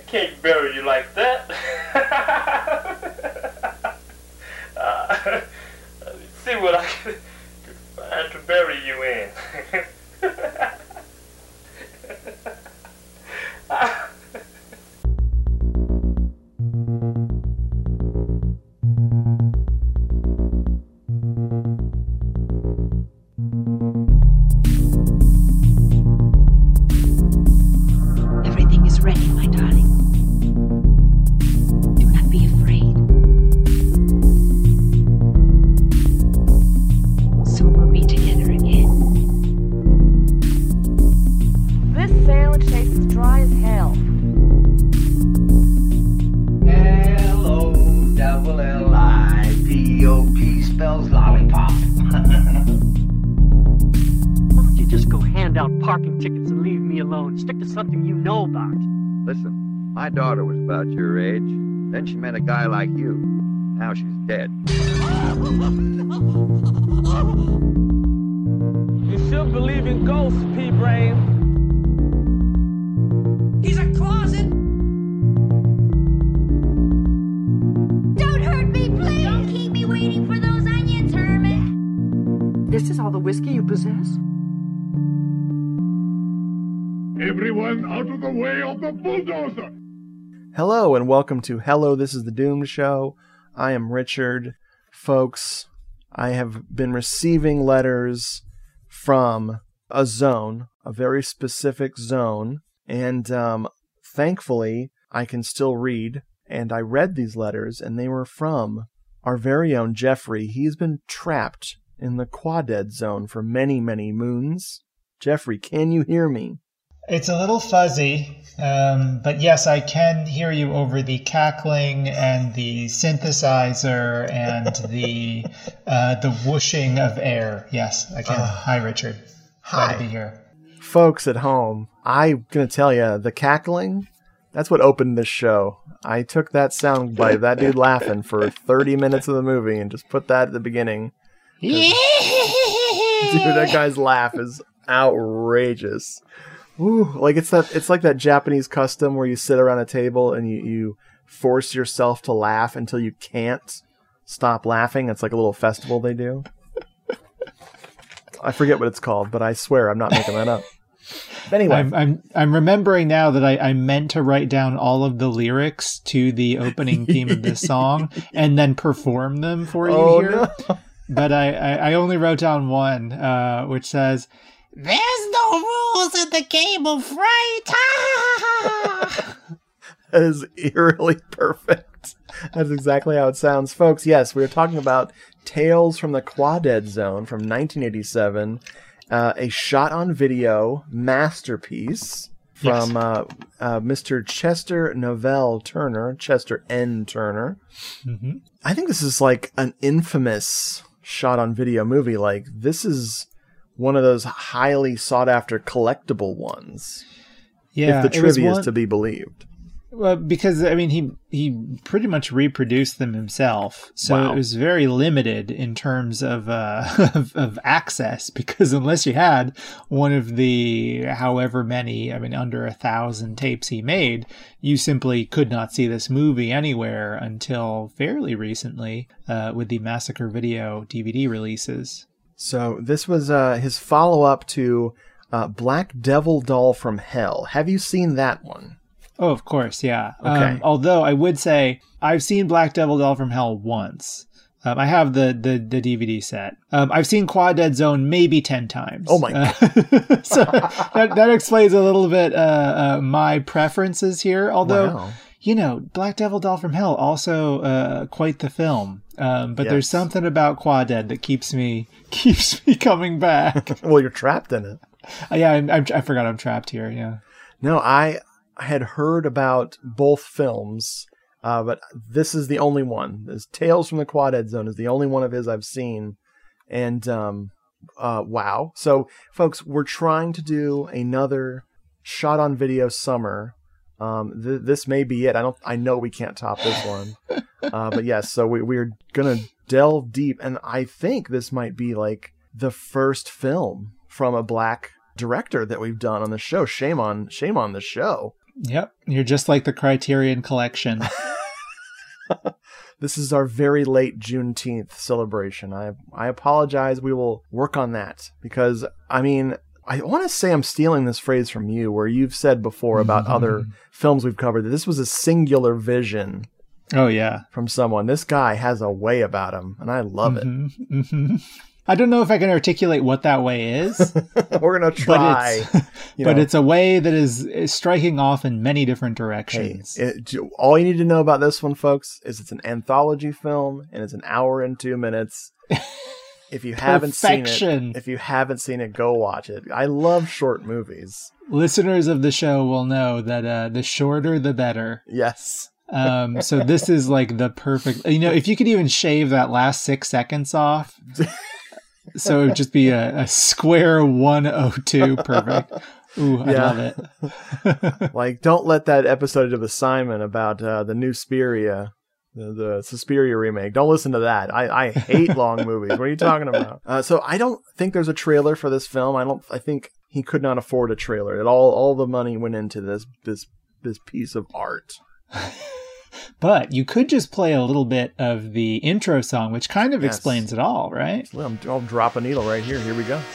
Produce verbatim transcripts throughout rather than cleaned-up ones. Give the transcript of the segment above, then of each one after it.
can't bury you like that. uh, see what I can find to bury you in. Everything is ready, my darling. Do not be afraid. Soon we'll be together again. This sandwich tastes as dry as hell. L O double L I P O P spells lollipop. Why don't you just go hand out parking tickets and leave me alone? Stick to something you know about. Listen, my daughter was about your age. Then she met a guy like you. Now she's dead. You should believe in ghosts, P-Brain. He's a closet! Don't hurt me, please! Don't keep me waiting for those onions, Herman! This is all the whiskey you possess? Everyone out of the way of the bulldozer! Hello and welcome to Hello, This is the Doomed Show. I am Richard. Folks, I have been receiving letters from a zone, a very specific zone, and um, thankfully I can still read, and I read these letters, and they were from our very own Jeffrey. He's been trapped in the Quadead Zone for many, many moons. Jeffrey, can you hear me? It's a little fuzzy, um, but yes, I can hear you over the cackling and the synthesizer and the uh, the whooshing of air. Yes, I can. Uh, hi, Richard. Glad hi. to be here. Folks at home, I'm going to tell you, the cackling, that's what opened this show. I took that sound bite of that dude laughing for thirty minutes of the movie and just put that at the beginning. Dude, that guy's laugh is outrageous. Ooh, like it's that it's like that Japanese custom where you sit around a table and you, you force yourself to laugh until you can't stop laughing. It's like a little festival they do. I forget what it's called, but I swear I'm not making that up. Anyway, I'm I'm, I'm remembering now that I, I meant to write down all of the lyrics to the opening theme of this song and then perform them for you oh, here. No. But I, I, I only wrote down one, uh, which says, "There's no rules in the game of fright." That is eerily perfect. That's exactly how it sounds. Folks, yes, we are talking about Tales from the Quadead Zone from nineteen eighty-seven, uh, a shot-on-video masterpiece from Yes. uh, uh, Mister Chester Novell Turner, Chester N. Turner. Mm-hmm. I think this is like an infamous shot-on-video movie. Like, this is one of those highly sought-after collectible ones. Yeah, if the it was trivia one- is to be believed. Well, because I mean, he he pretty much reproduced them himself, so Wow. it was very limited in terms of, uh, of of access. Because unless you had one of the however many, I mean, under a thousand tapes he made, you simply could not see this movie anywhere until fairly recently uh, with the Massacre Video D V D releases. So this was uh, his follow-up to uh, Black Devil Doll from Hell. Have you seen that one? Oh, of course, yeah. Okay. Um, although I would say I've seen Black Devil Doll from Hell once. Um, I have the, the, the D V D set. Um, I've seen Quadead Zone maybe ten times. Oh my God. Uh, so that, that explains a little bit uh, uh, my preferences here. Although, Wow. you know, Black Devil Doll from Hell also uh, quite the film. Um, but Yes. there's something about Quadead that keeps me keeps me coming back. Well, you're trapped in it. uh, yeah, I'm, I'm, I forgot I'm trapped here. Yeah. No, I had heard about both films, uh, but this is the only one. This Tales from the Quadead Zone is the only one of his I've seen. And um, uh, wow. So, folks, we're trying to do another shot-on-video summer. Um, th- this may be it. I don't. I know we can't top this one. Uh, but yes, so we, we're going to delve deep. And I think this might be like the first film from a black director that we've done on the show. Shame on, shame on the show. Yep. You're just like the Criterion Collection. This is our very late Juneteenth celebration. I I apologize. We will work on that because, I mean, I want to say I'm stealing this phrase from you where you've said before about other films we've covered that this was a singular vision. Oh, yeah. From someone. This guy has a way about him, and I love mm-hmm, it. Mm-hmm. I don't know if I can articulate what that way is. We're going to try. But, it's, you but know. it's a way that is, is striking off in many different directions. Hey, it, all you need to know about this one, folks, is it's an anthology film, and it's an hour and two minutes. If you haven't seen it, if you haven't seen it, go watch it. I love short movies. Listeners of the show will know that uh, the shorter, the better. Yes. um, so this is like the perfect, you know, if you could even shave that last six seconds off, so it would just be a, a square one oh two, perfect. Ooh, I yeah. love it. Like, don't let that episode of Assignment about uh, the new Suspiria, the, the Suspiria remake, don't listen to that. I, I hate long movies. What are you talking about? Uh, so I don't think there's a trailer for this film. I don't. I think he could not afford a trailer. It all all the money went into this this this piece of art. But you could just play a little bit of the intro song, which kind of yes. explains it all, right? Well, I'll drop a needle right here. Here we go.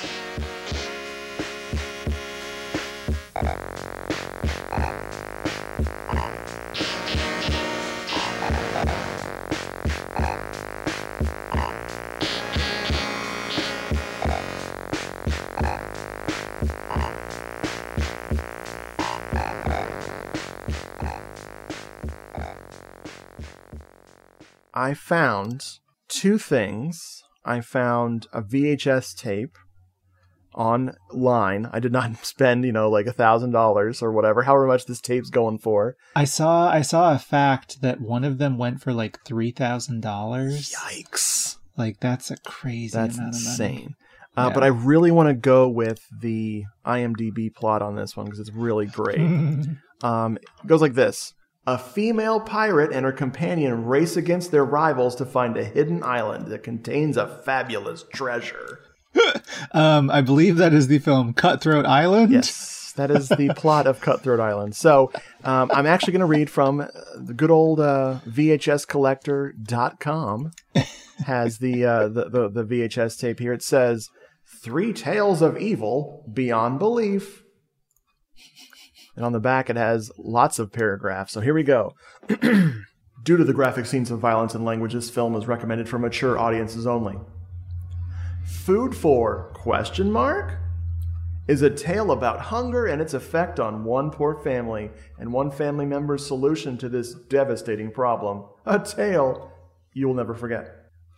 I found two things. I found a V H S tape online. I did not spend, you know, like a thousand dollars or whatever, however much this tape's going for. I saw I saw a fact that one of them went for like three thousand dollars. Yikes! Like that's a crazy That's amount of money. insane. Uh, Yeah. But I really want to go with the IMDb plot on this one because it's really great. um, it goes like this. A female pirate and her companion race against their rivals to find a hidden island that contains a fabulous treasure. um, I believe that is the film Cutthroat Island. Yes, that is the plot of Cutthroat Island. So um, I'm actually going to read from the good old uh, V H S collector dot com. Has the, uh, the, the, the V H S tape here. It says, Three Tales of Evil Beyond Belief. And on the back, it has lots of paragraphs. So here we go. Due to the graphic scenes of violence and language, this film is recommended for mature audiences only. Food for question mark is a tale about hunger and its effect on one poor family and one family member's solution to this devastating problem. A tale you will never forget.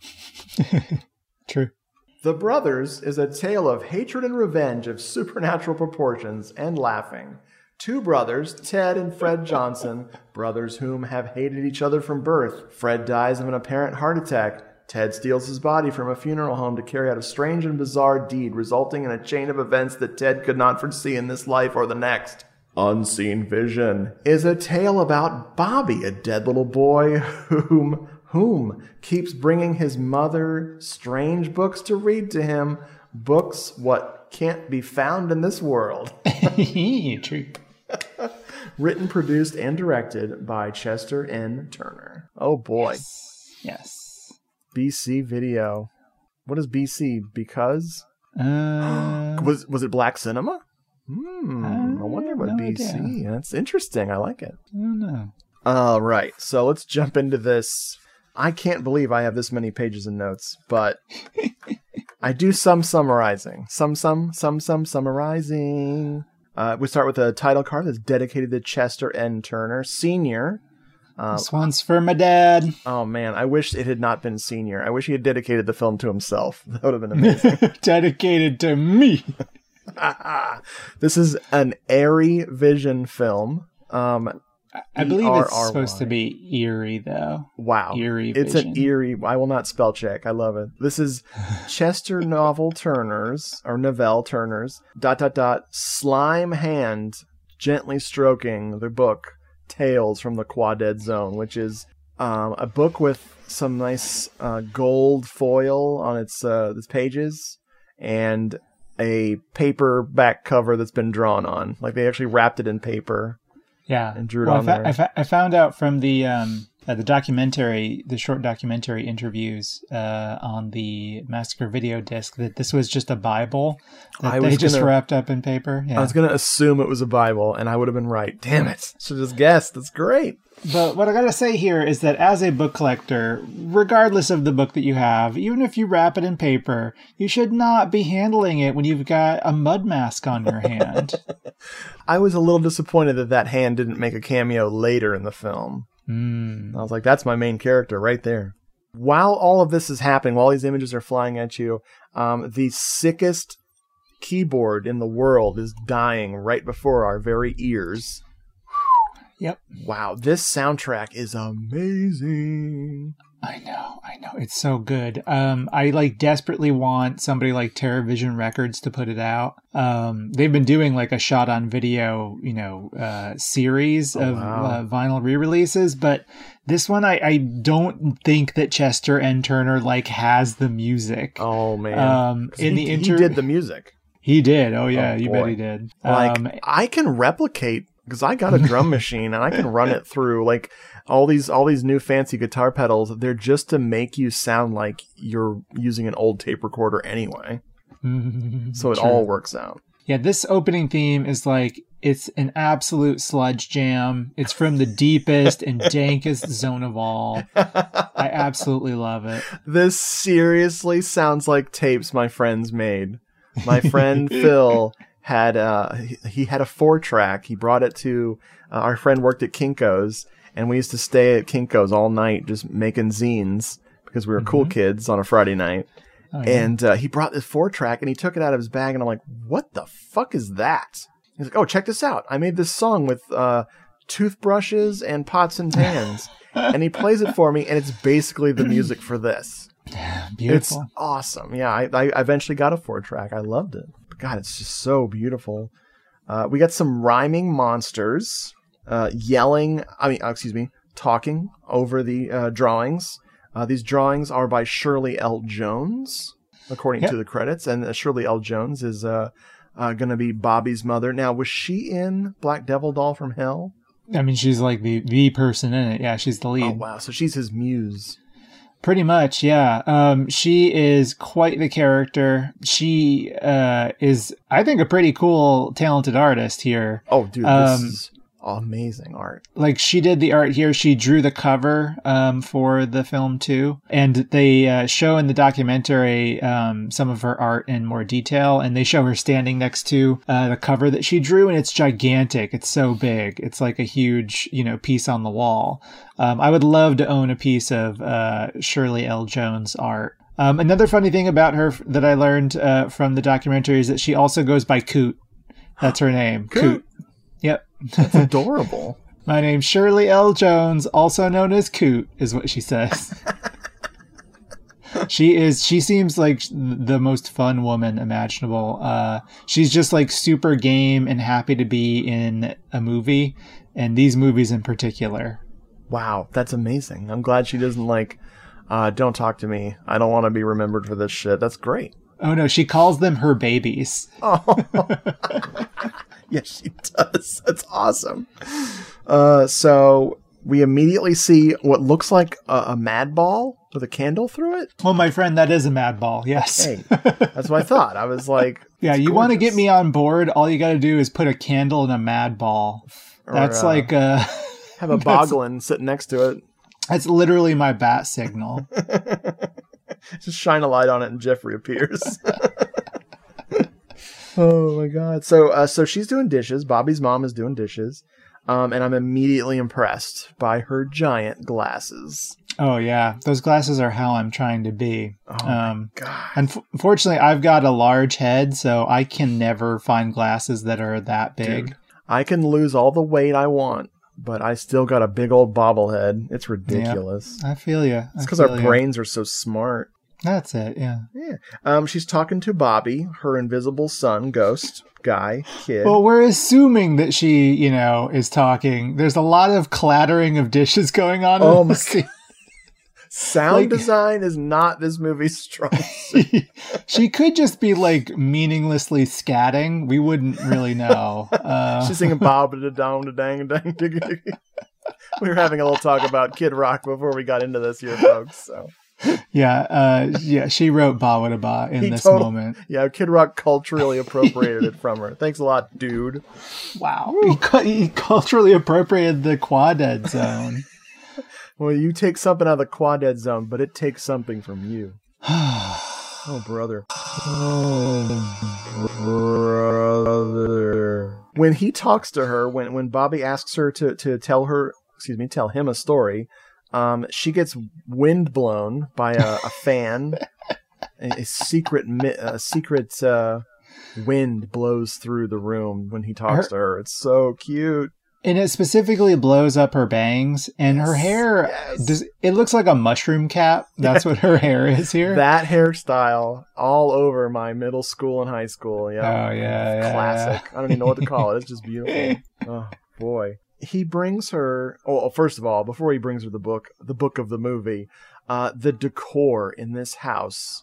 True. The Brothers is a tale of hatred and revenge of supernatural proportions and laughing. Two brothers, Ted and Fred Johnson, brothers whom have hated each other from birth. Fred dies of an apparent heart attack. Ted steals his body from a funeral home to carry out a strange and bizarre deed, resulting in a chain of events that Ted could not foresee in this life or the next. Unseen Vision is a tale about Bobby, a dead little boy whom whom keeps bringing his mother strange books to read to him, books what can't be found in this world. True. Written, produced, and directed by Chester N. Turner. Oh boy. Yes. yes. B C Video. What is B C? Because? Uh, was was it Black Cinema? Hmm. I wonder what no B C. idea. That's interesting. I like it. I don't know. All right. So let's jump into this. I can't believe I have this many pages and notes, but I do some summarizing. Some, some, some, some summarizing. Uh, we start with a title card that's dedicated to Chester N. Turner, Senior. Um, This one's for my dad. Oh, man. I wish it had not been Senior. I wish he had dedicated the film to himself. That would have been amazing. Dedicated to me. This is an Airy Vision film. Um, I believe it's E R R Y. supposed to be eerie, though. Wow. Eerie It's Vision. an eerie. I will not spell check. I love it. This is Chester Novel Turner's, or Novell Turner's, dot, dot, dot, slime hand gently stroking the book Tales from the Quadead Zone, which is um, a book with some nice uh, gold foil on its, uh, its pages and a paper back cover that's been drawn on. Like they actually wrapped it in paper. Yeah. And drew it well, on I, fa- there. I, fa- I found out from the um, uh, the documentary, the short documentary interviews uh, on the Massacre video disc that this was just a Bible that I they was just gonna- wrapped up in paper. Yeah. I was going to assume it was a Bible, and I would have been right. Damn it. Should have just guessed. That's great. But what I gotta say here is that as a book collector, regardless of the book that you have, even if you wrap it in paper, you should not be handling it when you've got a mud mask on your hand. I was a little disappointed that that hand didn't make a cameo later in the film. Mm. I was like, that's my main character right there. While all of this is happening, while these images are flying at you, um, the sickest keyboard in the world is dying right before our very ears. Yep. Wow, this soundtrack is amazing. I know, I know. It's so good. Um, I like desperately want somebody like TerraVision Records to put it out. Um, they've been doing like a shot on video, you know, uh, series Oh, of wow. uh, vinyl re-releases, but this one I, I don't think that Chester N. Turner like has the music. Oh man. Um, in he, the inter- he did the music. He did. Oh yeah, Oh, you boy. bet he did. Like Um, I can replicate because I got a drum machine and I can run it through like all these all these new fancy guitar pedals. They're just to make you sound like you're using an old tape recorder anyway. So it True. all works out. Yeah, this opening theme is like, it's an absolute sludge jam. It's from the deepest and dankest zone of all. I absolutely love it. This seriously sounds like tapes my friends made. My friend Phil had uh he, he had a four track. He brought it to uh, our friend worked at Kinko's, and we used to stay at Kinko's all night just making zines because we were Mm-hmm. cool kids on a Friday night. Oh, yeah. And uh, he brought this four track and he took it out of his bag, and I'm like, what the fuck is that? He's like, oh, check this out. I made this song with uh, toothbrushes and pots and pans. And he plays it for me, and it's basically the music for this. Beautiful. It's awesome. Yeah, I, I eventually got a four track. I loved it. But God, it's just so beautiful. Uh, we got some rhyming monsters uh, yelling, I mean, uh, excuse me, talking over the uh, drawings. Uh, these drawings are by Shirley L. Jones, according Yep. to the credits. And uh, Shirley L. Jones is uh, uh, going to be Bobby's mother. Now, was she in Black Devil Doll from Hell? I mean, she's like the, the person in it. Yeah, she's the lead. Oh, wow. So she's his muse. Pretty much, yeah. Um, she is quite the character. She uh, is, I think, a pretty cool, talented artist here. Oh, dude, this Um, is amazing art. Like, she did the art here. She drew the cover um, for the film, too. And they uh, show in the documentary um, some of her art in more detail. And they show her standing next to uh, the cover that she drew. And it's gigantic. It's so big. It's like a huge, you know, piece on the wall. Um, I would love to own a piece of uh, Shirley L. Jones art. Um, another funny thing about her f- that I learned uh, from the documentary is that she also goes by Coot. That's her name. Coot. Coot. Yep. That's adorable. My name's Shirley L. Jones, also known as Coot, is what she says. She is, she seems like the most fun woman imaginable. Uh, she's just like super game and happy to be in a movie, and these movies in particular. Wow, that's amazing. I'm glad she doesn't like, uh, don't talk to me. I don't want to be remembered for this shit. That's great. Oh no, she calls them her babies. Oh, yes, she does. That's awesome. Uh, so we immediately see what looks like a, a mad ball with a candle through it. Well, my friend, that is a mad ball. Yes. Hey, that's what I thought. I was like, Yeah, it's you want to gorgeous. get me on board? All you got to do is put a candle in a mad ball. Or, That's uh, like uh have a that's- boglin sitting next to it. That's literally my bat signal. Just shine a light on it and Jeffrey appears. Oh my god. So uh, so she's doing dishes. Bobby's mom is doing dishes. Um, and I'm immediately impressed by her giant glasses. Oh yeah, those glasses are how I'm trying to be. Oh um, my god. unf- Unfortunately, I've got a large head, so I can never find glasses that are that big. Dude, I can lose all the weight I want, but I still got a big old bobblehead. It's ridiculous. I feel you. It's because our brains are so smart. That's it. Yeah. Yeah. Um, she's talking to Bobby, her invisible son, ghost guy, kid. Well, we're assuming that she, you know, is talking. There's a lot of clattering of dishes going on. in Oh my this scene. Sound Like- design is not this movie's strong suit. She could just be like meaninglessly scatting. We wouldn't really know. Uh, She's singing Bob da dong da dang dang diggy diggy. We were having a little talk about Kid Rock before we got into this here, folks. So yeah, uh, yeah. She wrote "Ba Wada Ba" in He this total- moment. yeah, Kid Rock culturally appropriated it from her. Thanks a lot, dude. Wow, he, cu- he culturally appropriated the Quaded Zone. Well, you take something out of the Quaded Zone, but it takes something from you. Oh, brother. Oh, brother. When he talks to her, when, when Bobby asks her to, to tell her, excuse me, tell him a story, um, she gets wind blown by a, a fan. a, a secret, mi- a secret uh, wind blows through the room when he talks Her- to her. It's so cute. And it specifically blows up her bangs, and her hair, yes. does, it looks like a mushroom cap. That's what her hair is here. That hairstyle all over my middle school and high school. Yeah. Oh, yeah, yeah, Classic. yeah. I don't even know what to call it. It's just beautiful. Oh, boy. He brings her, oh, first of all, before he brings her the book, the book of the movie, uh, the decor in this house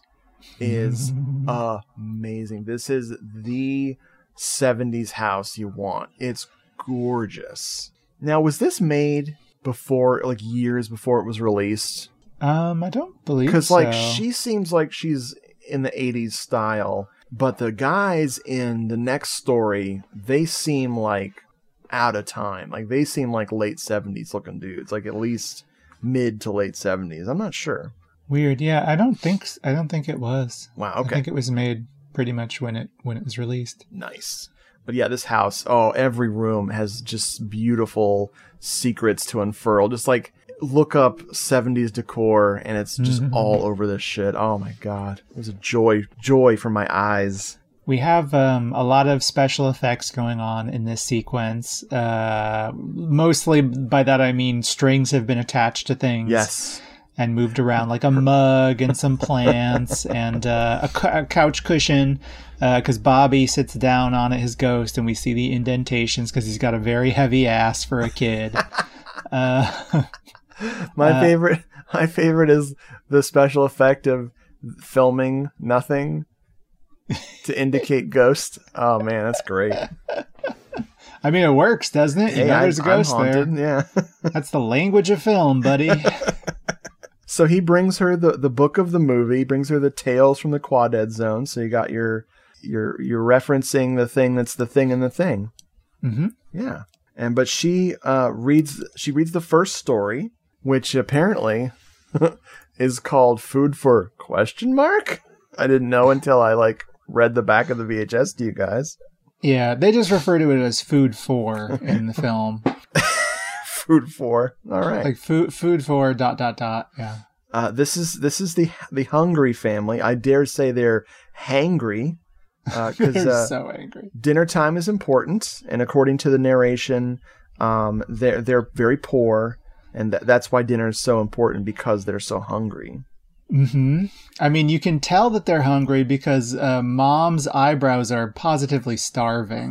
is amazing. This is the seventies house you want. It's gorgeous. Now, was this made before, like years before it was released? Um, I don't believe so. Because, like, she seems like she's in the eighties style, but the guys in the next story, they seem like out of time. Like, they seem like late seventies looking dudes, like at least mid to late seventies. I'm not sure. Weird. Yeah, I don't think I don't think it was. Wow. I Okay. think it was made pretty much when it when it was released. Nice. But yeah, this house, oh, every room has just beautiful secrets to unfurl. Just like look up seventies decor and it's just Mm-hmm. all over this shit. Oh my God. It was a joy, joy for my eyes. We have um, a lot of special effects going on in this sequence. Uh, mostly by that I mean strings have been attached to things. Yes. And moved around, like a mug and some plants and uh, a, cu- a couch cushion, because uh, Bobby sits down on it, his ghost, and we see the indentations because he's got a very heavy ass for a kid. uh, My Uh, favorite, my favorite is the special effect of filming nothing to indicate ghost. Oh man, that's great. I mean, it works, doesn't it? You Hey, know I, there's a I'm ghost haunted. there. Yeah. That's the language of film, buddy. So he brings her the, the book of the movie, brings her the tales from the Quaded Zone. So you got your you're you're referencing the thing that's the thing in the thing. Mm-hmm. Yeah. And but she uh, reads she reads the first story, which apparently is called Food for Question Mark. I didn't know until I like read the back of the V H S to you guys. Yeah, they just refer to it as food for in the film. Food for. All right. Like food food for dot dot dot. Yeah. Uh, this is this is the the Hungry family. I dare say they're hangry because They're uh, so angry. dinner time is important, and according to the narration, um, they're they're very poor, and th- that's why dinner is so important because they're so hungry. Mm-hmm. I mean, you can tell that they're hungry because uh, Mom's eyebrows are positively starving.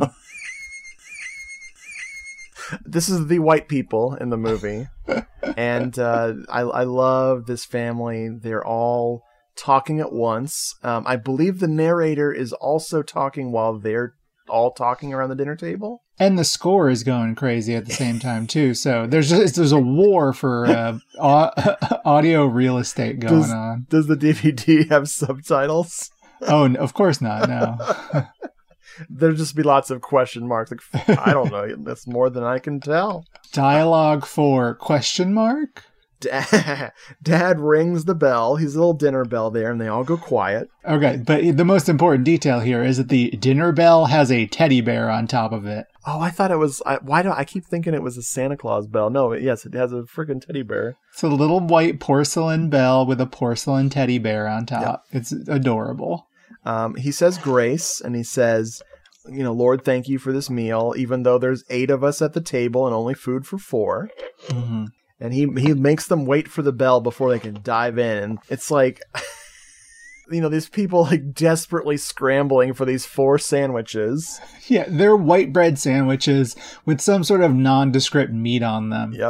This is the white people in the movie, and uh, I I love this family. They're all talking at once. Um, I believe the narrator is also talking while they're all talking around the dinner table. And the score is going crazy at the same time too. So there's just, there's a war for uh, au- audio real estate going Does, on. does the D V D have subtitles? Oh, no, of course not. No. There'd just be lots of question marks. Like, I don't know. That's more than I can tell. Dialogue for question mark. Dad, Dad rings the bell. He's a little dinner bell there, and they all go quiet. Okay, but the most important detail here is that the dinner bell has a teddy bear on top of it. Oh, I thought it was. I, why do I keep thinking it was a Santa Claus bell? No, yes, it has a freaking teddy bear. It's a little white porcelain bell with a porcelain teddy bear on top. Yep. It's adorable. Um, he says grace, and he says, you know, Lord, thank you for this meal, even though there's eight of us at the table and only food for four. Mm-hmm. And he he makes them wait for the bell before they can dive in. And it's like, you know, these people like desperately scrambling for these four sandwiches. Yeah, they're white bread sandwiches with some sort of nondescript meat on them. Yep.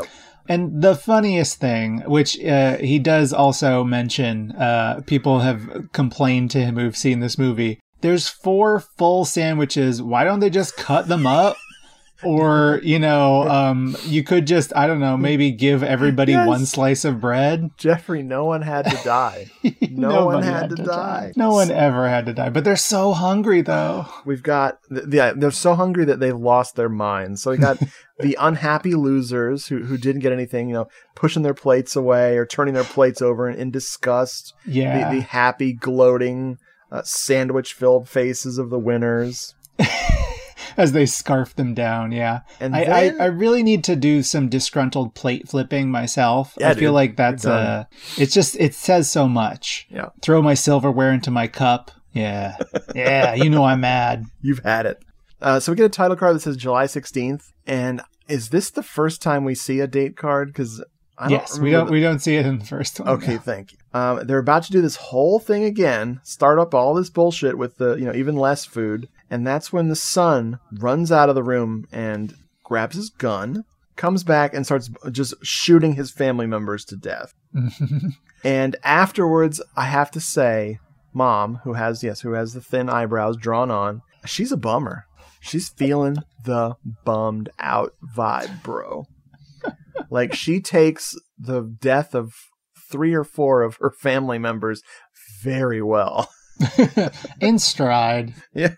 And the funniest thing, which uh, he does also mention, uh, people have complained to him who've seen this movie. There's four full sandwiches. Why don't they just cut them up? Or, you know, um, you could just, I don't know, maybe give everybody yes. one slice of bread. Jeffrey, no one had to die. No one had, had to, to die. die. No one ever had to die. But they're so hungry, though. We've got, yeah, they're so hungry that they've lost their minds. So we got the unhappy losers who, who didn't get anything, you know, pushing their plates away or turning their plates over in, in disgust. Yeah. The, the happy, gloating, uh, sandwich-filled faces of the winners. As they scarf them down, yeah. And I, then, I, I really need to do some disgruntled plate flipping myself. Yeah, I feel dude, like that's uh it's just it says so much. Yeah. Throw my silverware into my cup. Yeah. Yeah, you know I'm mad. You've had it. Uh, so we get a title card that says July sixteenth, and is this the first time we see a date card? Because I don't yes, we don't the... we don't see it in the first one. Okay, no. thank you. Um, they're about to do this whole thing again, start up all this bullshit with the you know even less food, and that's when the son runs out of the room and grabs his gun, comes back and starts just shooting his family members to death. And afterwards, I have to say, Mom, who has yes, who has the thin eyebrows drawn on, she's a bummer. She's feeling the bummed out vibe, bro. Like, she takes the death of three or four of her family members very well. In stride. Yeah.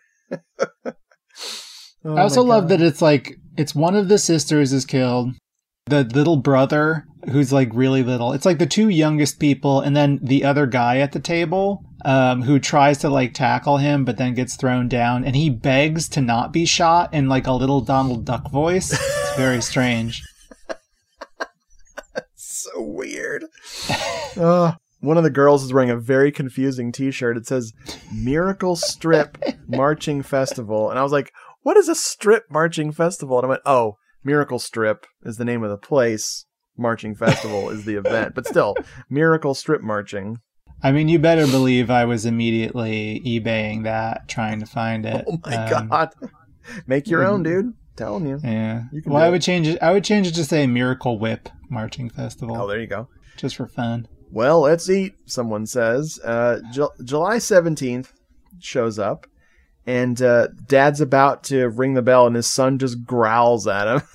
Oh I also love God. that it's like, it's one of the sisters is killed. The little brother, who's like really little. It's like the two youngest people, and then the other guy at the table, um, who tries to like tackle him, but then gets thrown down, and he begs to not be shot in like a little Donald Duck voice. It's very strange. So weird. uh, one of the girls is wearing a very confusing t-shirt. It says Miracle Strip Marching Festival. And I was like, what is a strip marching festival? And I went, oh, Miracle Strip is the name of the place. Marching Festival is the event. But still, Miracle Strip Marching. I mean, you better believe I was immediately eBaying that, trying to find it. Oh my um, God. Make your own, dude. Telling you. Yeah. You can well, do I it. would change it. I would change it to say Miracle Whip Marching Festival. Oh, there you go. Just for fun. Well, let's eat, someone says. Uh, Ju- July seventeenth shows up, and uh, Dad's about to ring the bell, and his son just growls at him.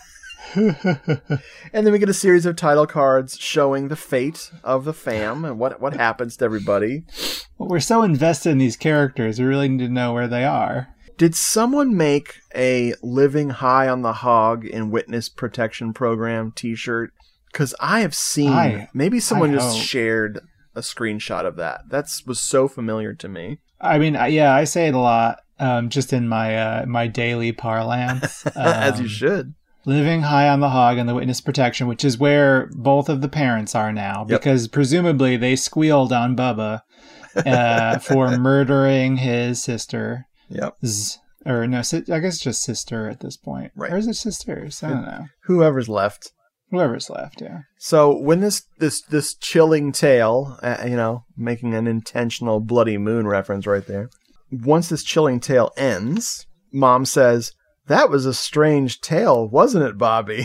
And then we get a series of title cards showing the fate of the fam and what, what happens to everybody. Well, we're so invested in these characters, we really need to know where they are. Did someone make a Living High on the Hog in Witness Protection Program t-shirt? Because I have seen, I, maybe someone I just hope. shared a screenshot of that. That was so familiar to me. I mean, I- yeah, I say it a lot, um, just in my uh, my daily parlance. Um, As you should. Living High on the Hog and the Witness Protection, which is where both of the parents are now, Yep. because presumably they squealed on Bubba uh, for murdering his sister. Yep. Z- or no, si- I guess just sister at this point. Right. Or is it sisters? I don't know. Whoever's left. Whoever's left, yeah. So when this this this chilling tale, uh, you know, making an intentional Bloody Moon reference right there. Once this chilling tale ends, Mom says, "That was a strange tale, wasn't it, Bobby?"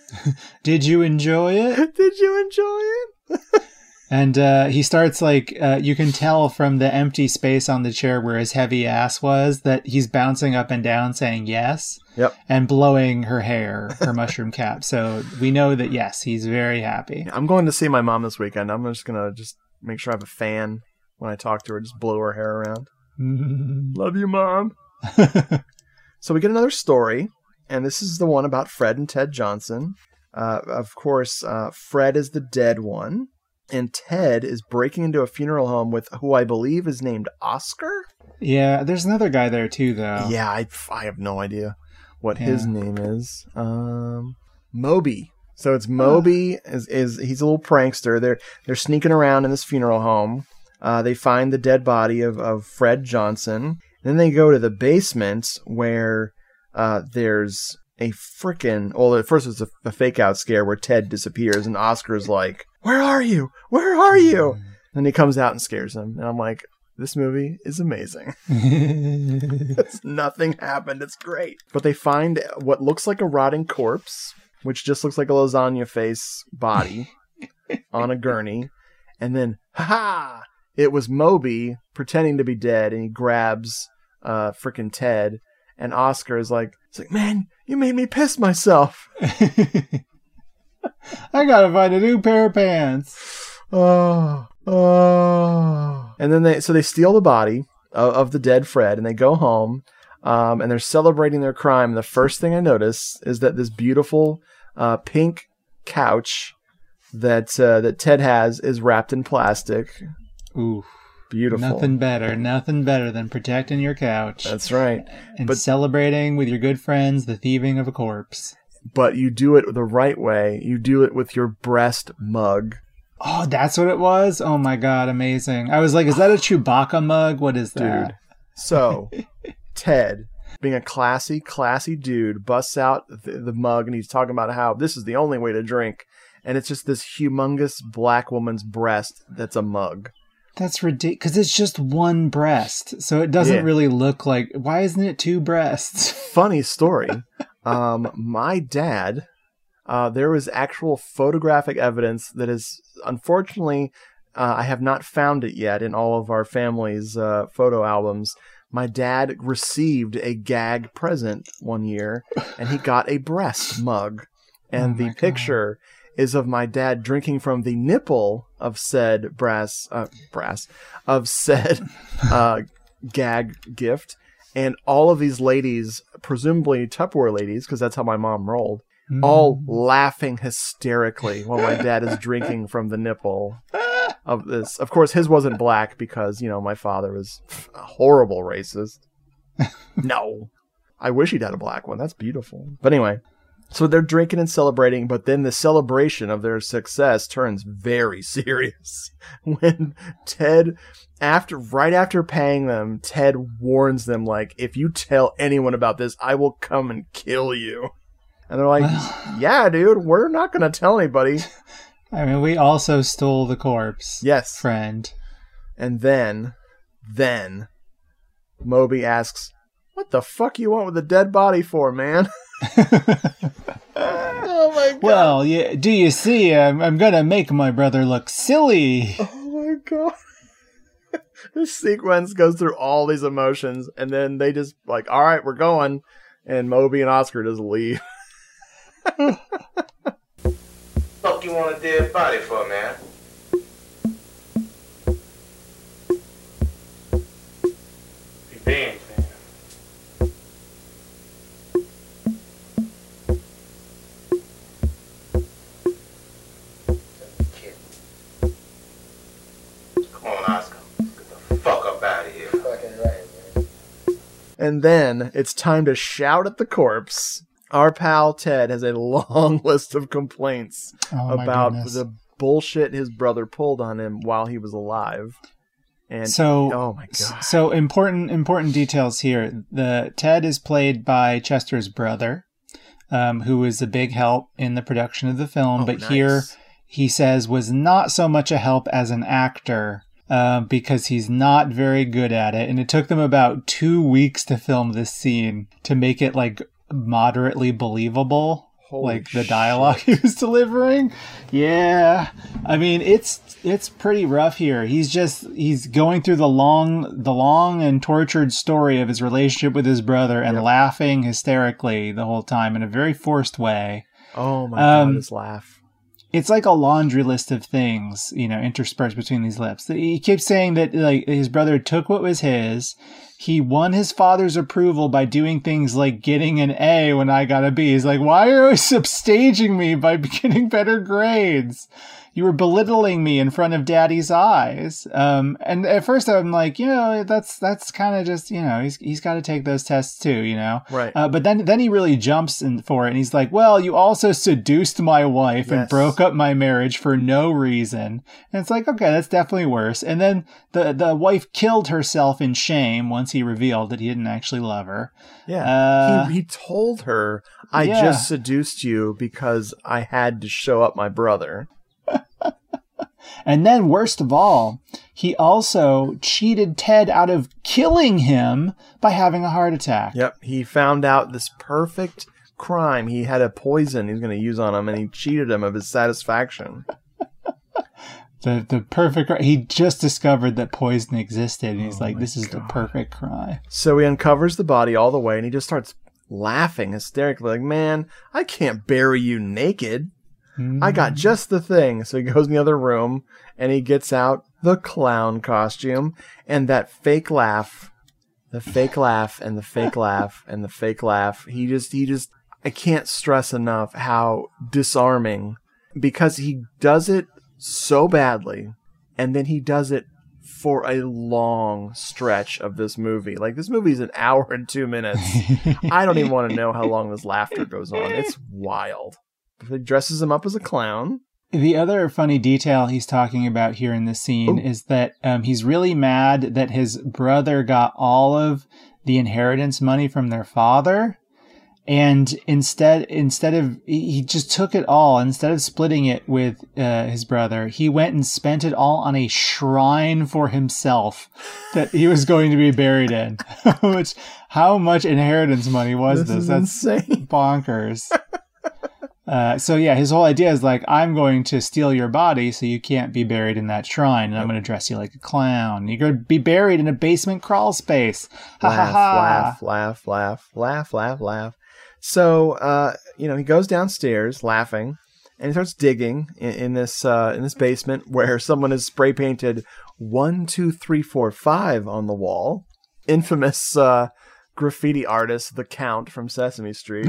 Did you enjoy it? Did you enjoy it? And uh, he starts like, uh, you can tell from the empty space on the chair where his heavy ass was that he's bouncing up and down saying yes. Yep. And blowing her hair, her mushroom cap. So we know that, yes, he's very happy. I'm going to see my mom this weekend. I'm just going to just make sure I have a fan when I talk to her, just blow her hair around. Love you, Mom. So we get another story, and this is the one about Fred and Ted Johnson. Uh, of course, uh, Fred is the dead one, and Ted is breaking into a funeral home with who I believe is named Oscar? Yeah, there's another guy there too, though. Yeah, I, I have no idea what Yeah. his name is. Um, Moby. So it's Moby. Oh. Is is he's a little prankster. They're they're sneaking around in this funeral home. Uh, they find the dead body of, of Fred Johnson. Then they go to the basement where uh, there's a frickin'... Well, at first it's a, a fake-out scare where Ted disappears, and Oscar's like, "Where are you? Where are you?" And he comes out and scares him. And I'm like, this movie is amazing. It's, nothing happened. It's great. But they find what looks like a rotting corpse. which just looks like a lasagna face body on a gurney. And then, ha-ha! It was Moby pretending to be dead, and he grabs uh, frickin' Ted. And Oscar is like, it's like, man, you made me piss myself. I gotta find a new pair of pants. Oh, oh. And then they, so they steal the body of, of the dead Fred, and they go home, um, and they're celebrating their crime. The first thing I notice is that this beautiful uh, pink couch that uh, that Ted has is wrapped in plastic. Ooh. Beautiful. Nothing better. Nothing better than protecting your couch. That's right. And but, celebrating with your good friends the thieving of a corpse. But you do it the right way. You do it with your breast mug. Oh, that's what it was? Oh my god, amazing. I was like, is that a Chewbacca mug? What is that? Dude. So, Ted, being a classy, classy dude, busts out the, the mug and he's talking about how this is the only way to drink. And it's just this humongous black woman's breast that's a mug. That's ridiculous, because it's just one breast, so it doesn't yeah. really look like... Why isn't it two breasts? Funny story. um, my dad, uh, there was actual photographic evidence that is, unfortunately, uh, I have not found it yet in all of our family's uh, photo albums. My dad received a gag present one year, and he got a breast mug. And oh the picture... is of my dad drinking from the nipple of said brass, uh, brass, of said uh, gag gift. And all of these ladies, presumably Tupperware ladies, because that's how my mom rolled, mm. all laughing hysterically while my dad is drinking from the nipple of this. Of course, his wasn't black because, you know, my father was a horrible racist. No. I wish he'd had a black one. That's beautiful. But anyway. So they're drinking and celebrating, but then the celebration of their success turns very serious when Ted, after right after paying them, Ted warns them, like, if you tell anyone about this, I will come and kill you. And they're like, yeah, dude, we're not going to tell anybody. I mean, we also stole the corpse. Yes. Friend. And then, then, Moby asks, what the fuck you want with a dead body for, man? Oh my god. Well, yeah, do you see, I'm, I'm gonna make my brother look silly. Oh my god. This sequence goes through all these emotions, and then they just like, all right, we're going. And Moby and Oscar just leave. Fuck you want a dead body for, man? Revenge, man. And then it's time to shout at the corpse. Our pal Ted has a long list of complaints oh about goodness. the bullshit his brother pulled on him while he was alive. And so, oh my god! So important, important details here. The Ted is played by Chester's brother, um, who is a big help in the production of the film. Oh, but nice. here, he says, was not so much a help as an actor. Uh, because he's not very good at it. And it took them about two weeks to film this scene to make it like moderately believable. Holy like the dialogue shit. he was delivering. Yeah. I mean, it's it's pretty rough here. He's just he's going through the long the long and tortured story of his relationship with his brother and yep. laughing hysterically the whole time in a very forced way. Oh my um, god, his laugh. It's like a laundry list of things, you know, interspersed between these lips. He keeps saying that like his brother took what was his. He won his father's approval by doing things like getting an A when I got a B. He's like, why are you upstaging me by getting better grades? You were belittling me in front of daddy's eyes. Um, and at first I'm like, you know, that's, that's kind of just, you know, he's, he's got to take those tests too, you know? Right. Uh, but then, then he really jumps in for it. And he's like, well, you also seduced my wife yes. and broke up my marriage for no reason. And it's like, okay, that's definitely worse. And then the, the wife killed herself in shame once he revealed that he didn't actually love her. Yeah. Uh, he, he told her, I yeah. just seduced you because I had to show up my brother. And then, worst of all, he also cheated Ted out of killing him by having a heart attack. Yep. He found out this perfect crime. He had a poison he was going to use on him, and he cheated him of his satisfaction. The the perfect. He just discovered that poison existed, and he's Oh like, my "This is God. the perfect crime." So he uncovers the body all the way, and he just starts laughing hysterically, like, "Man, I can't bury you naked. I got just the thing." So he goes in the other room, and he gets out the clown costume, and that fake laugh, the fake laugh, and the fake laugh, and the fake laugh. He just, he just, I can't stress enough how disarming, because he does it so badly, and then he does it for a long stretch of this movie. Like, this movie is an hour and two minutes. I don't even want to know how long this laughter goes on. It's wild. He dresses him up as a clown. The other funny detail he's talking about here in this scene Ooh. is that um, he's really mad that his brother got all of the inheritance money from their father. And instead, instead of, he just took it all. Instead of splitting it with uh, his brother, he went and spent it all on a shrine for himself that he was going to be buried in. Which, how much inheritance money was this? This is That's insane. Bonkers. Uh, so yeah, his whole idea is like, I'm going to steal your body so you can't be buried in that shrine, and I'm going to dress you like a clown. You're going to be buried in a basement crawl space. Ha Laugh, ha ha. laugh, laugh, laugh, laugh, laugh, laugh. So, uh, you know, he goes downstairs laughing, and he starts digging in, in this uh, in this basement where someone has spray painted one, two, three, four, five on the wall. Infamous uh, graffiti artist, the Count from Sesame Street.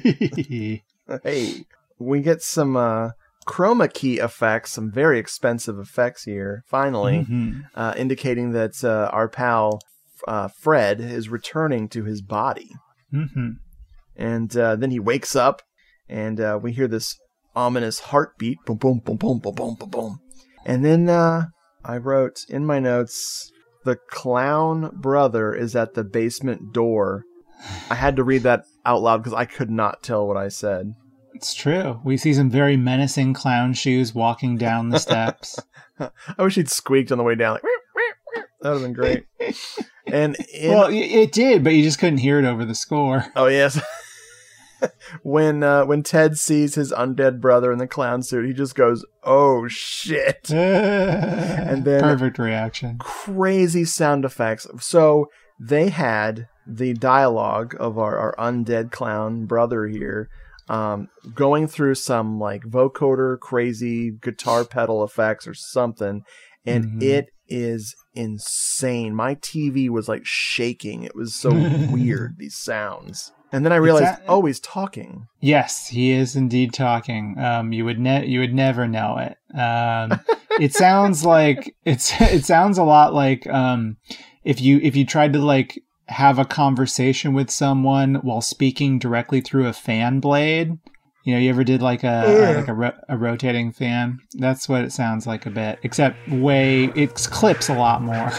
Hey, we get some uh, chroma key effects, some very expensive effects here, finally, Mm-hmm. uh, indicating that uh, our pal uh, Fred is returning to his body. Mm-hmm. And uh, then he wakes up, and uh, we hear this ominous heartbeat. Boom, boom, boom, boom, boom, boom, boom, boom. And then uh, I wrote in my notes, the clown brother is at the basement door. I had to read that out loud because I could not tell what I said. It's true. We see some very menacing clown shoes walking down the steps. I wish he'd squeaked on the way down. Like, that would have been great. And in, well, it did, but you just couldn't hear it over the score. Oh, yes. when uh, when Ted sees his undead brother in the clown suit, he just goes, "Oh shit!" And then perfect reaction. Crazy sound effects. So they had the dialogue of our, our undead clown brother here, um, going through some like vocoder crazy guitar pedal effects or something, and mm-hmm. it is insane. My T V was like shaking. It was so weird, these sounds. And then I realized, a- oh, he's talking. Yes, he is indeed talking. Um, you would ne- you would never know it. Um, it sounds like it's it sounds a lot like um, if you if you tried to like have a conversation with someone while speaking directly through a fan blade. You know, you ever did like a yeah. uh, like a, ro- a rotating fan? That's what it sounds like a bit, except way it clips a lot more.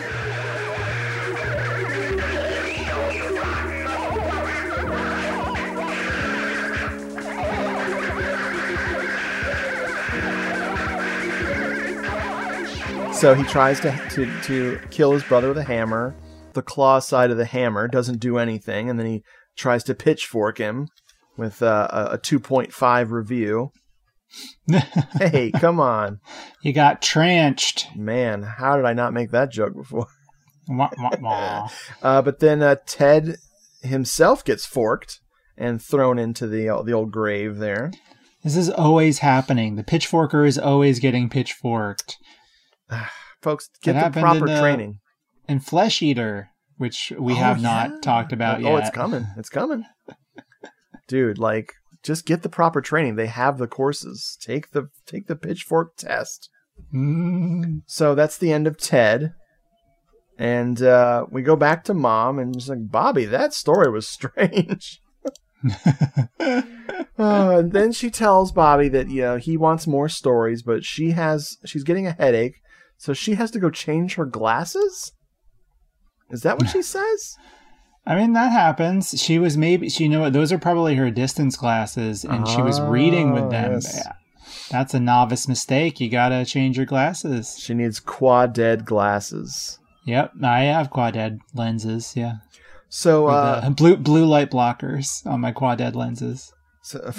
So he tries to, to to kill his brother with a hammer. The claw side of the hammer doesn't do anything, and then he tries to pitchfork him with uh, a, a two point five review. Hey, come on. You got tranched. Man, how did I not make that joke before? Wah, wah, wah. uh, but then uh, Ted himself gets forked and thrown into the, uh, the old grave there. This is always happening. The pitchforker is always getting pitchforked. Folks, get it the proper in, uh, training. And Flesh Eater, which we oh, have yeah. not talked about oh, yet. Oh, it's coming. It's coming. Dude, like, just get the proper training. They have the courses. Take the take the pitchfork test. Mm. So that's the end of Ted. And uh, we go back to Mom, and she's like, Bobby, that story was strange. uh, and then she tells Bobby that, you know, he wants more stories, but she has she's getting a headache, so she has to go change her glasses? Is that what she says? I mean, that happens. She was maybe, she, you know what, those are probably her distance glasses, and oh, she was reading with them. Yes. That's a novice mistake. You gotta change your glasses. She needs quad-ed glasses. Yep, I have quad-ed lenses, yeah. So, uh... blue, blue light blockers on my quad-ed lenses. So,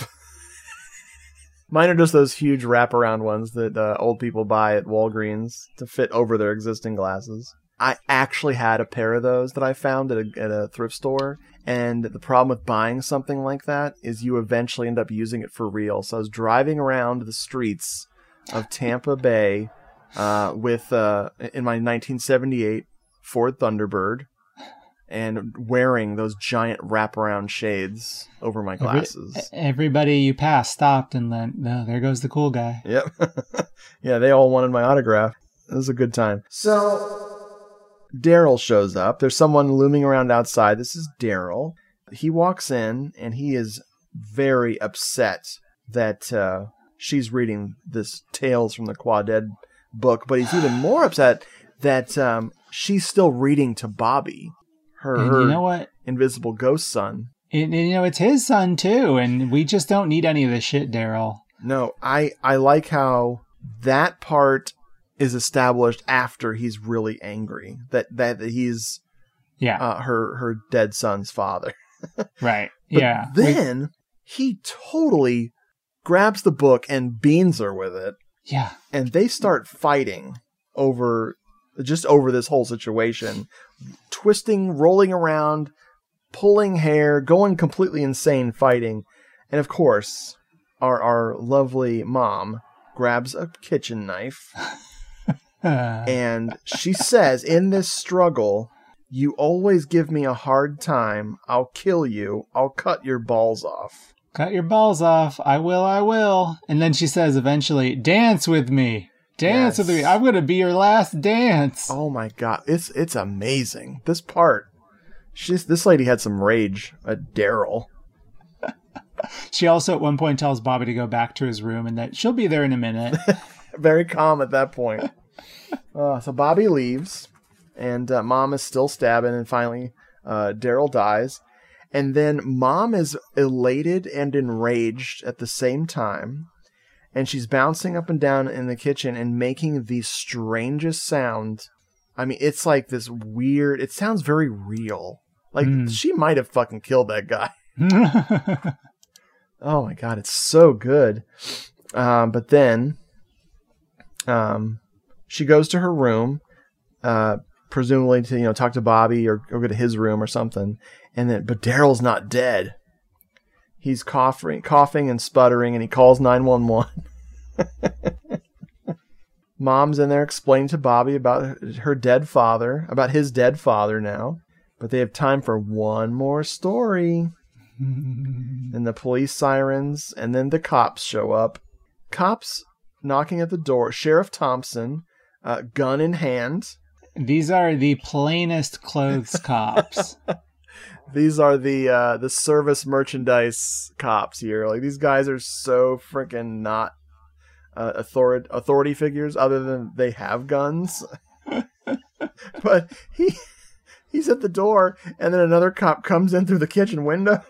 mine are just those huge wraparound ones that uh, old people buy at Walgreens to fit over their existing glasses. I actually had a pair of those that I found at a, at a thrift store. And the problem with buying something like that is you eventually end up using it for real. So I was driving around the streets of Tampa Bay uh, with uh, in my nineteen seventy-eight Ford Thunderbird and wearing those giant wraparound shades over my glasses. Every, everybody you passed stopped and then, no, there goes the cool guy. Yep. Yeah, they all wanted my autograph. It was a good time. So Daryl shows up. There's someone looming around outside. This is Daryl. He walks in, and he is very upset that uh, she's reading this Tales from the Quadead book, but he's even more upset that um, she's still reading to Bobby, her, And her you know what? invisible ghost son. And, and, you know, it's his son, too, and we just don't need any of this shit, Daryl. No, I, I like how that part is established after he's really angry that that, that he's yeah uh, her her dead son's father. Right. But yeah. Then we... he totally grabs the book and beans her with it. Yeah. And they start fighting over just over this whole situation, twisting, rolling around, pulling hair, going completely insane, fighting. And of course, our our lovely mom grabs a kitchen knife. And she says, in this struggle, you always give me a hard time. I'll kill you. I'll cut your balls off. Cut your balls off. I will, I will. And then she says eventually, dance with me. Dance yes. with me. I'm going to be your last dance. Oh my God. It's it's amazing. This part. She's This lady had some rage at Daryl. She also at one point tells Bobby to go back to his room and that she'll be there in a minute. Very calm at that point. Uh, so Bobby leaves, and uh, Mom is still stabbing, and finally uh, Daryl dies. And then Mom is elated and enraged at the same time, and she's bouncing up and down in the kitchen and making the strangest sound. I mean, it's like this weird, it sounds very real. Like, mm. she might have fucking killed that guy. Oh my God, it's so good. Um, but then... Um, she goes to her room, uh, presumably to, you know, talk to Bobby or, or go to his room or something. And then, but Daryl's not dead. He's coughing, coughing and sputtering, and he calls nine one one. Mom's in there explaining to Bobby about her dead father, about his dead father now. But they have time for one more story. And the police sirens, and then the cops show up. Cops knocking at the door. Sheriff Thompson, uh, gun in hand. These are the plainest clothes cops. These are the uh, the service merchandise cops here. Like, these guys are so freaking not uh, authority authority figures, other than they have guns. But he he's at the door, and then another cop comes in through the kitchen window.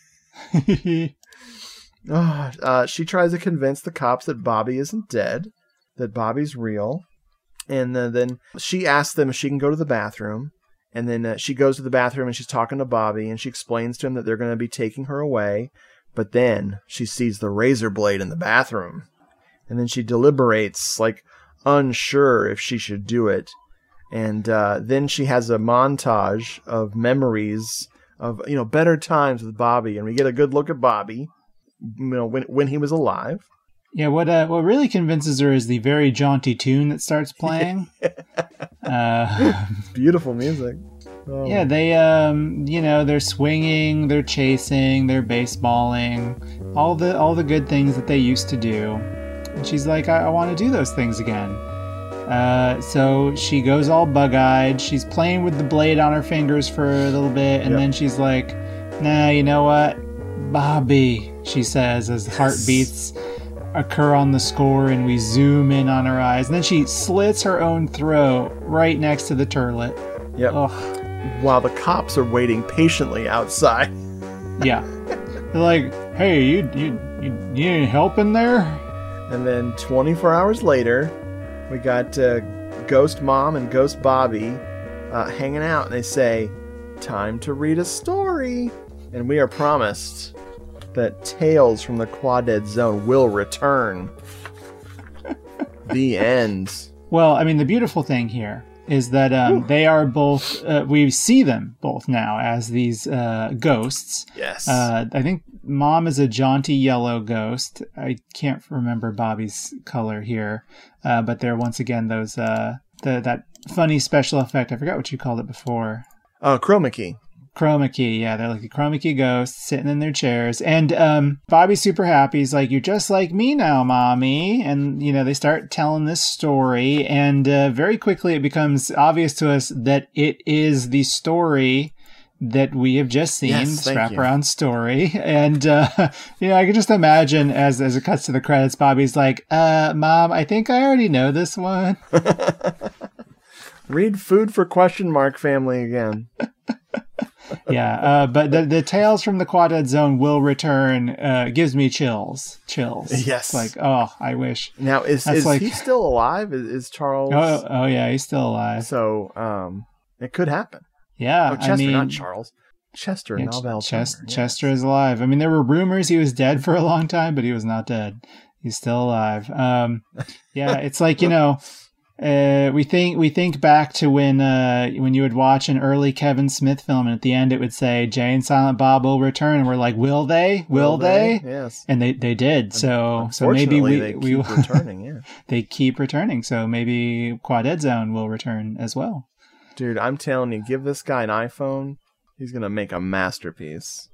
Oh, uh, she tries to convince the cops that Bobby isn't dead, that Bobby's real. And uh, then she asks them if she can go to the bathroom. And then uh, she goes to the bathroom and she's talking to Bobby, and she explains to him that they're going to be taking her away. But then she sees the razor blade in the bathroom. And then she deliberates, like, unsure if she should do it. And uh, then she has a montage of memories of, you know, better times with Bobby. And we get a good look at Bobby, you know, when when he was alive. Yeah, what uh, what really convinces her is the very jaunty tune that starts playing. uh, Beautiful music. Oh. Yeah, they, um, you know, they're swinging, they're chasing, they're baseballing, all the all the good things that they used to do. And she's like, I, I want to do those things again. Uh, so she goes all bug-eyed. She's playing with the blade on her fingers for a little bit, and yep. then she's like, nah, you know what? Bobby, she says, as yes. heartbeats occur on the score and we zoom in on her eyes. And then she slits her own throat right next to the turlet. Yep. Ugh. While the cops are waiting patiently outside. Yeah. They're like, hey, you, you, you need any help in there? And then twenty-four hours later, we got uh, Ghost Mom and Ghost Bobby uh, hanging out. And they say, time to read a story. And we are promised that Tales from the Quaded Zone will return. The end. Well, I mean, the beautiful thing here is that um, they are both, uh, we see them both now as these uh, ghosts. Yes. Uh, I think Mom is a jaunty yellow ghost. I can't remember Bobby's color here, uh, but they're once again those, uh, the, that funny special effect. I forgot what you called it before. Oh, chroma key. Chroma key, yeah, they're like the chroma key ghosts sitting in their chairs. And um, Bobby's super happy. He's like, "You're just like me now, Mommy." And, you know, they start telling this story. And uh, very quickly it becomes obvious to us that it is the story that we have just seen, Yes, the thank you. wraparound story. And, uh, you know, I can just imagine as, as it cuts to the credits, Bobby's like, uh, "Mom, I think I already know this one." Read Food for Question Mark Family again. Yeah, uh, but the the Tales from the Quaded Zone will return. Uh, gives me chills, chills. Yes. It's like, oh, I wish. Now, is, That's is like- he still alive? Is, is Charles? Oh, oh yeah, he's still alive. So, um, it could happen. Yeah, Oh, Chester, I mean, not Charles. Chester, yeah, Novell Ches- Turner, yes. Chester is alive. I mean, there were rumors he was dead for a long time, but he was not dead. He's still alive. Um, yeah, it's like, you know. Uh, we think we think back to when uh, when you would watch an early Kevin Smith film, and at the end it would say Jay and Silent Bob will return, and we're like, will they? Will, Will they? they? Yes. And they, they did. So so maybe we they we keep returning. Yeah, they keep returning. So maybe Quaded Zone will return as well. dude, I'm telling you, give this guy an iPhone, he's gonna make a masterpiece.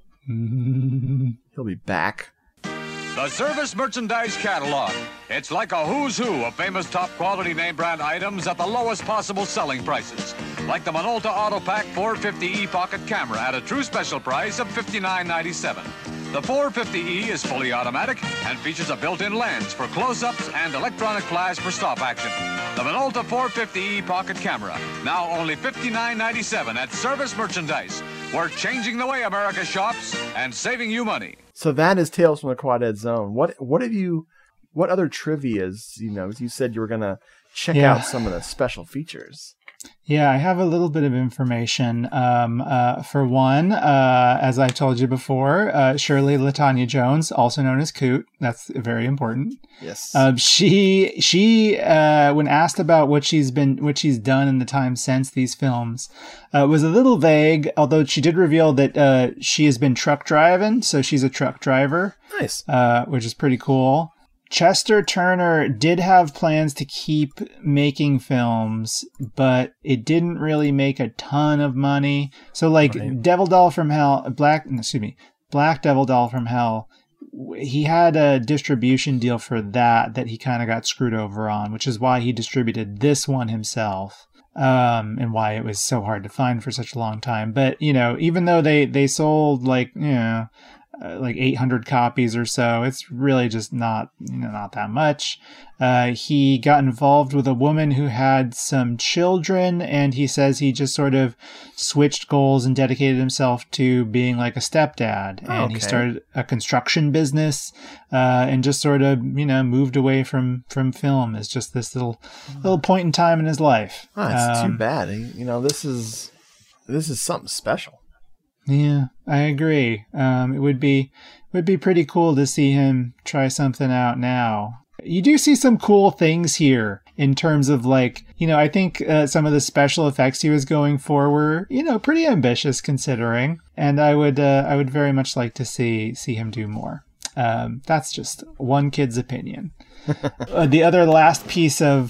He'll be back. The Service Merchandise Catalog. It's like a who's who of famous top quality name brand items at the lowest possible selling prices. Like the Minolta Autopack four fifty E pocket camera at a true special price of fifty-nine ninety-seven. The four fifty E is fully automatic and features a built-in lens for close-ups and electronic flash for stop action. The Minolta four fifty E pocket camera, now only fifty-nine ninety-seven at Service Merchandise. We're changing the way America shops and saving you money. So that is Tales from the Quaded Zone. What what have you? What other trivia's? You know, you said you were gonna check Yeah. out some of the special features. Yeah, I have a little bit of information. Um, uh, for one, uh, as I told you before, uh, Shirley LaTanya Jones, also known as Coot, that's very important. Yes. Um, she she uh, when asked about what she's been what she's done in the time since these films, uh, was a little vague. Although she did reveal that uh, she has been truck driving, so she's a truck driver. Nice. Uh, which is pretty cool. Chester Turner did have plans to keep making films, but it didn't really make a ton of money. So, like Right. Devil Doll from Hell, Black, excuse me, Black Devil Doll from Hell, w- he had a distribution deal for that that he kind of got screwed over on, which is why he distributed this one himself. Um, and why it was so hard to find for such a long time. But, you know, even though they, they sold like, you know, Uh, like eight hundred copies or so. It's really just not, you know, not that much. Uh, he got involved with a woman who had some children, and he says he just sort of switched goals and dedicated himself to being like a stepdad. Oh, and he okay. started a construction business, uh, and just sort of, you know, moved away from, from film. It's just this little, little point in time in his life. Oh, it's Um, too bad. You know, this is this is something special. Yeah, I agree. Um, it would be would be pretty cool to see him try something out now. You do see some cool things here in terms of like, you know, I think uh, some of the special effects he was going for were, you know, pretty ambitious considering, and I would uh, I would very much like to see see him do more. Um, that's just one kid's opinion. uh, the other last piece of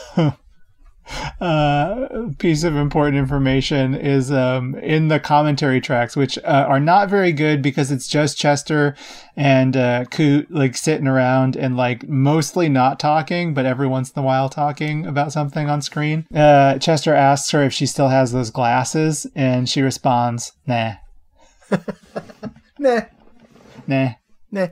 uh, piece of important information is um, in the commentary tracks, which uh, are not very good because it's just Chester and uh, Coot like sitting around and like mostly not talking, but every once in a while talking about something on screen. Uh, Chester asks her if she still has those glasses, and she responds, "Nah, Nah, nah." nah.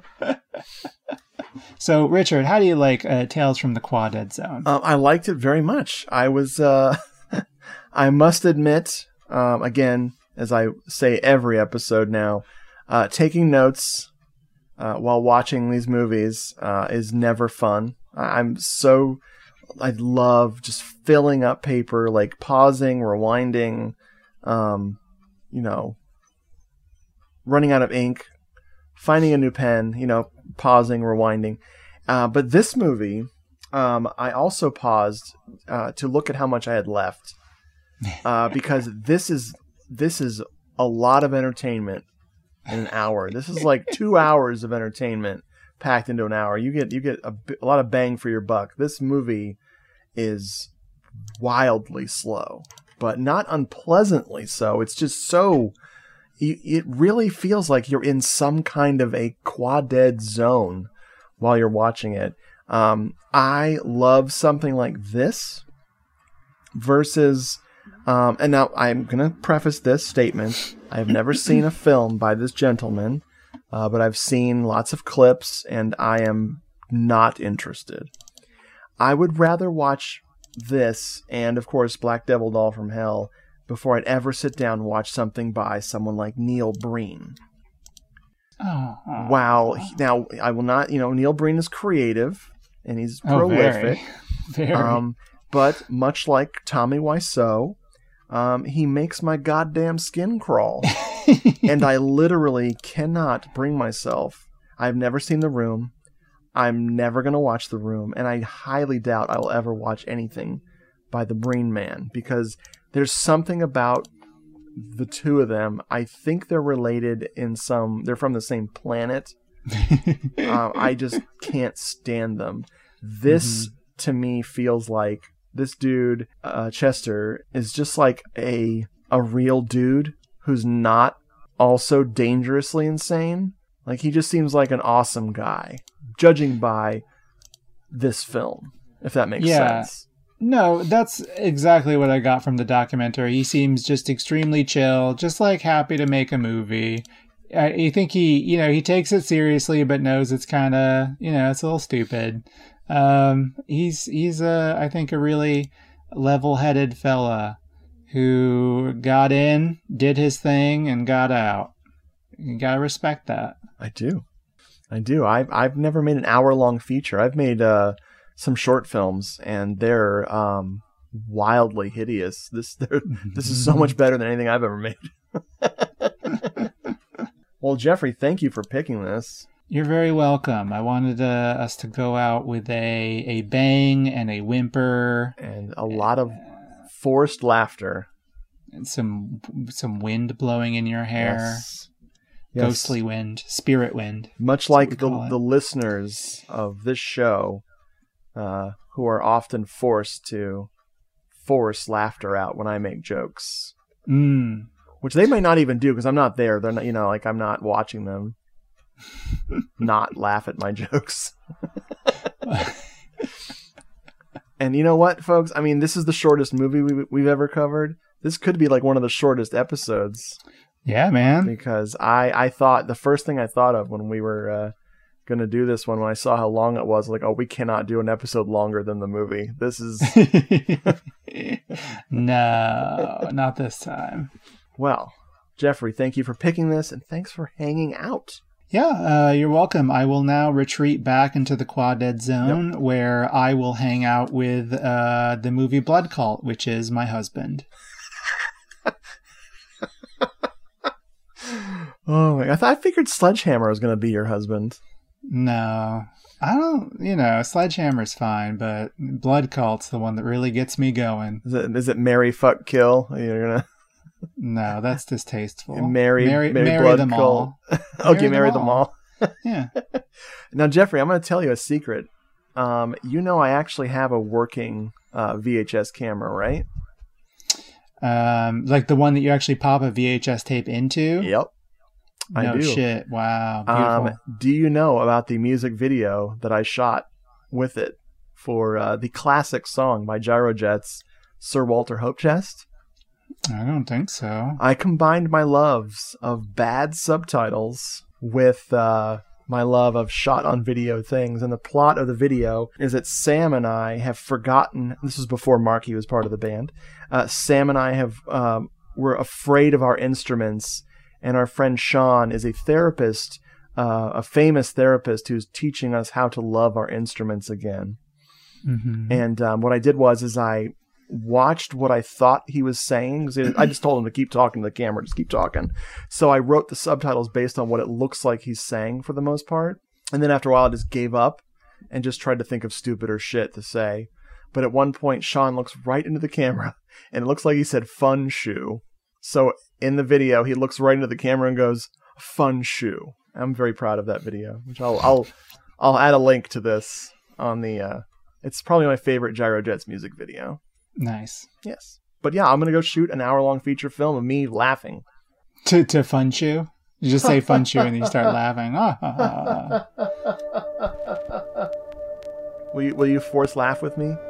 So, Richard, how do you like uh, Tales from the Quaded Zone? Um, I liked it very much. I was, uh, I must admit, um, again, as I say every episode now, uh, taking notes uh, while watching these movies uh, is never fun. I- I'm so, I love just filling up paper, like pausing, rewinding, um, you know, running out of ink, finding a new pen, you know, pausing, rewinding. Uh, but this movie, um, I also paused uh, to look at how much I had left, uh, because this is this is a lot of entertainment in an hour. This is like two hours of entertainment packed into an hour. You get you get a, a lot of bang for your buck. This movie is wildly slow, but not unpleasantly so. It's just so... It really feels like you're in some kind of a quad-dead zone while you're watching it. Um, I love something like this versus... Um, and now I'm going to preface this statement. I have never seen a film by this gentleman, uh, but I've seen lots of clips, and I am not interested. I would rather watch this and, of course, Black Devil Doll from Hell before I'd ever sit down and watch something by someone like Neil Breen. Oh, oh. Wow. Now, I will not, you know, Neil Breen is creative and he's prolific. Oh, very. very. Um, but much like Tommy Wiseau, um, he makes my goddamn skin crawl. And I literally cannot bring myself. I've never seen The Room. I'm never going to watch The Room. And I highly doubt I will ever watch anything by the Breen Man, because there's something about the two of them. I think they're related in some... They're from the same planet. uh, I just can't stand them. This, mm-hmm. to me, feels like this dude, uh, Chester, is just like a a real dude who's not also dangerously insane. Like, he just seems like an awesome guy, judging by this film, if that makes yeah. sense. No, that's exactly what I got from the documentary. He seems just extremely chill, just like happy to make a movie. I, I think he, you know, he takes it seriously, but knows it's kind of, you know, it's a little stupid. Um, he's, he's a, I think, a really level-headed fella who got in, did his thing, and got out. You gotta respect that. I do. I do. I've, I've never made an hour-long feature. I've made, uh, some short films, and they're um, wildly hideous. This this is so much better than anything I've ever made. Well, Jeffrey, thank you for picking this. You're very welcome. I wanted uh, us to go out with a, a bang and a whimper. And a lot of forced laughter. And some some wind blowing in your hair. Yes. Ghostly yes. wind. Spirit wind. Much like the, the listeners of this show, Uh, who are often forced to force laughter out when I make jokes, mm. which they may not even do because I'm not there. They're not, you know, like I'm not watching them not laugh at my jokes. And you know what, folks? I mean, this is the shortest movie we, we've ever covered. This could be like one of the shortest episodes. Yeah, man. Because I, I thought the first thing I thought of when we were uh, going to do this one, when I saw how long it was, like, oh, we cannot do an episode longer than the movie. This is... No, not this time. Well, Jeffrey, thank you for picking this, and thanks for hanging out. Yeah, uh, you're welcome. I will now retreat back into the Quad Dead Zone, yep. where I will hang out with uh, the movie Blood Cult, which is my husband. Oh my! I thought I figured Sledgehammer was going to be your husband. No, I don't. You know, Sledgehammer's fine, but Blood Cult's the one that really gets me going. Is it? Is it Marry, Fuck, Kill? You're gonna. No, that's distasteful. Marry, marry, marry, marry blood them cult. all. Okay, marry, marry them all. all. Yeah. Now, Jeffrey, I'm going to tell you a secret. Um, you know, I actually have a working uh, V H S camera, right? Um, like the one that you actually pop a V H S tape into? Yep. I no do. shit. Wow. Beautiful. Um, do you know about the music video that I shot with it for uh, the classic song by Gyrojets, Sir Walter Hopechest? I don't think so. I combined my loves of bad subtitles with uh, my love of shot on video things. And the plot of the video is that Sam and I have forgotten, this was before Marky was part of the band, uh, Sam and I have um, were afraid of our instruments, and our friend Sean is a therapist, uh, a famous therapist who's teaching us how to love our instruments again. Mm-hmm. And um, what I did was is I watched what I thought he was saying. 'Cause I just told him to keep talking to the camera, just keep talking. So I wrote the subtitles based on what it looks like he's saying for the most part. And then after a while, I just gave up and just tried to think of stupider shit to say. But at one point, Sean looks right into the camera, and it looks like he said fun shoe. So in the video, he looks right into the camera and goes, fun shoe. I'm very proud of that video, which I'll I'll I'll add a link to this on the uh it's probably my favorite Gyro Jets music video. Nice. Yes. But yeah, I'm gonna go shoot an hour long feature film of me laughing. To to fun shoe? You just say fun shoe and then you start laughing. Ah, ah, ah, ah. Will you will you force laugh with me?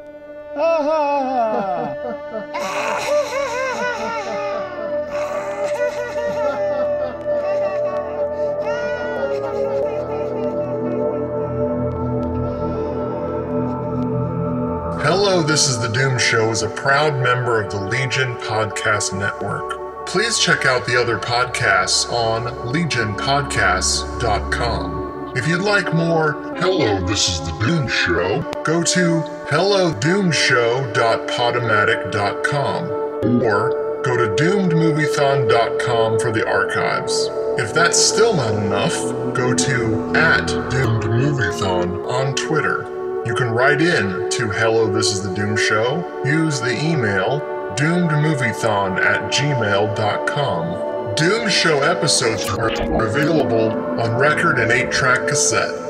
Hello, This is the Doom Show is a proud member of the Legion Podcast Network. Please check out the other podcasts on legion podcasts dot com. If you'd like more Hello, This is the Doom Show, go to hello doom show dot podomatic dot com or go to doomed movie thon dot com for the archives. If that's still not enough, go to at doomed movie thon on Twitter. You can write in to Hello, This is the Doom Show. Use the email doomed movie thon at gmail dot com. Doom Show episodes are available on record and eight track cassette.